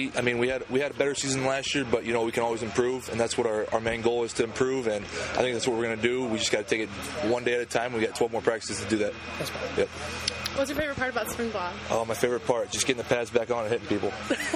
I mean, we had a better season than last year, but we can always improve, and that's what our main goal is, to improve. And I think that's what we're going to do. We just got to take it one day at a time. We got 12 more practices to do that. That's fine. Yep. What's your favorite part about spring ball? Oh, my favorite part, just getting the pads back on and hitting people.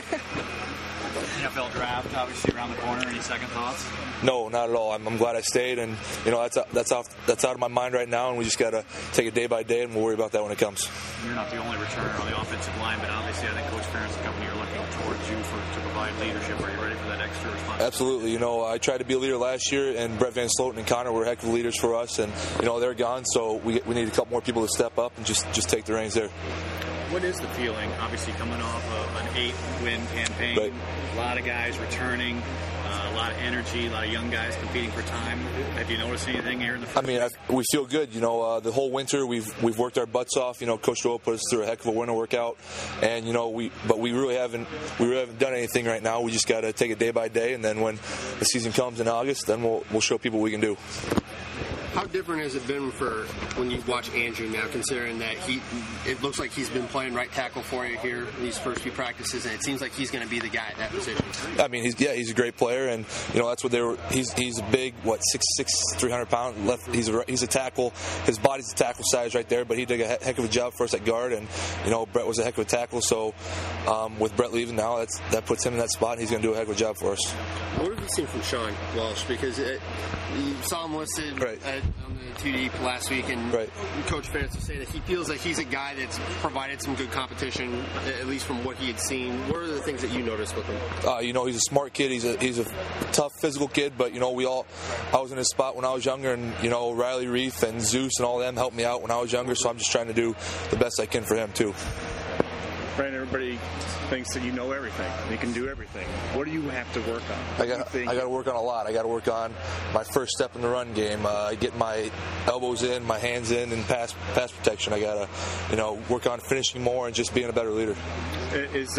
NFL draft, obviously around the corner. Any second thoughts? No, not at all. I'm glad I stayed, and that's out of my mind right now, and we just got to take it day by day, and we'll worry about that when it comes. You're not the only returner on the offensive line, but obviously I think Coach Ferentz and company are looking towards you to provide leadership. Are you ready for that extra responsibility? Absolutely. I tried to be a leader last year, and Brett Van Sloten and Connor were heck of leaders for us, and they're gone, so we need a couple more people to step up and just take the reins there. What is the feeling, obviously coming off of an 8-win campaign, right. A lot of guys returning, a lot of energy, a lot of young guys competing for time. Have you noticed anything here in the first we feel good. The whole winter we've worked our butts off. Coach Doyle put us through a heck of a winter workout, and we really haven't done anything right now. We just got to take it day by day, and then when the season comes in August, then we'll show people what we can do. How different has it been for when you watch Andrew now, considering that it looks like he's been playing right tackle for you here in these first few practices, and it seems like he's going to be the guy at that position? I mean, he's a great player, and that's what they were. He's a big 6'6", 300 pound left. He's a tackle. His body's a tackle size right there, but he did a heck of a job for us at guard, and Brett was a heck of a tackle. So with Brett leaving now, that puts him in that spot, and he's going to do a heck of a job for us. What have you seen from Sean Welsh? Because you saw him listed right. On the 2D last week, and right. Coach Ferentz was saying that he feels like he's a guy that's provided some good competition, at least from what he had seen. What are the things that you noticed with him? He's a smart kid. He's a tough physical kid, but I was in his spot when I was younger, and Riley Reith and Zeus and all them helped me out when I was younger, so I'm just trying to do the best I can for him too. Brandon, everybody thinks that you know everything. You can do everything. What do you have to work on? I got to work on a lot. I got to work on my first step in the run game, get my elbows in, my hands in, and pass protection. I got to work on finishing more and just being a better leader. Is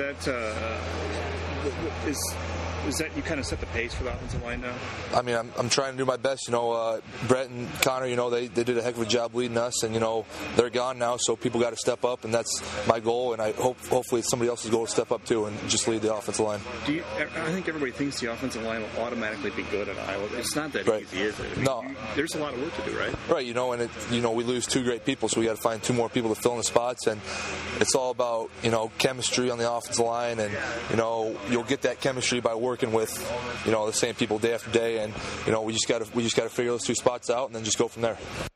that you kind of set the pace for the offensive line now? I mean, I'm trying to do my best. Brett and Connor, they did a heck of a job leading us, and they're gone now, so people got to step up, and that's my goal. And I hopefully it's somebody else's goal to step up too and just lead the offensive line. I think everybody thinks the offensive line will automatically be good at Iowa. It's not that right. easy, is it? No. There's a lot of work to do, right? Right. And we lose 2 great people, so we got to find 2 more people to fill in the spots, and it's all about chemistry on the offensive line, and you'll get that chemistry by working with the same people day after day, and we just got to figure those 2 spots out and then just go from there.